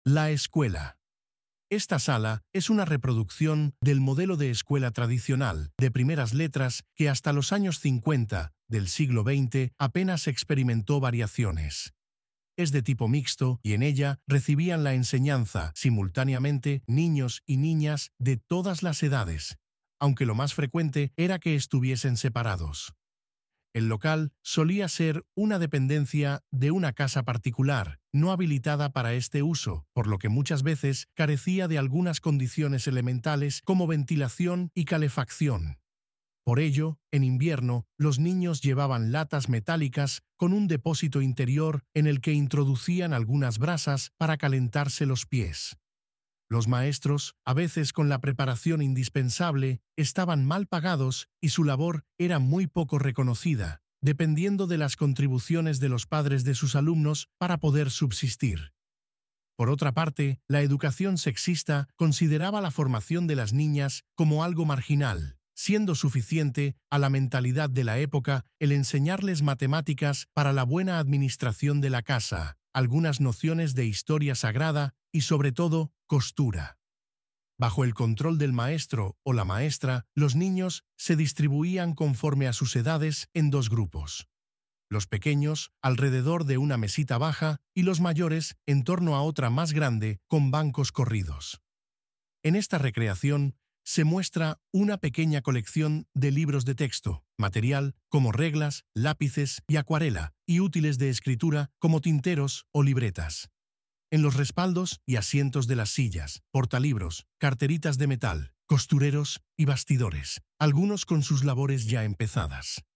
La escuela. Esta sala es una reproducción del modelo de escuela tradicional de primeras letras que hasta los años 50 del siglo XX apenas experimentó variaciones. Es de tipo mixto y en ella recibían la enseñanza simultáneamente niños y niñas de todas las edades, aunque lo más frecuente era que estuviesen separados. El local solía ser una dependencia de una casa particular, no habilitada para este uso, por lo que muchas veces carecía de algunas condiciones elementales como ventilación y calefacción. Por ello, en invierno, los niños llevaban latas metálicas con un depósito interior en el que introducían algunas brasas para calentarse los pies. Los maestros, a veces con la preparación indispensable, estaban mal pagados y su labor era muy poco reconocida, dependiendo de las contribuciones de los padres de sus alumnos para poder subsistir. Por otra parte, la educación sexista consideraba la formación de las niñas como algo marginal, siendo suficiente a la mentalidad de la época el enseñarles matemáticas para la buena administración de la casa, algunas nociones de historia sagrada y, sobre todo, costura. Bajo el control del maestro o la maestra, los niños se distribuían conforme a sus edades en dos grupos. Los pequeños alrededor de una mesita baja y los mayores en torno a otra más grande con bancos corridos. En esta recreación se muestra una pequeña colección de libros de texto, material como reglas, lápices y acuarela, y útiles de escritura como tinteros o libretas. En los respaldos y asientos de las sillas, portalibros, carteritas de metal, costureros y bastidores, algunos con sus labores ya empezadas.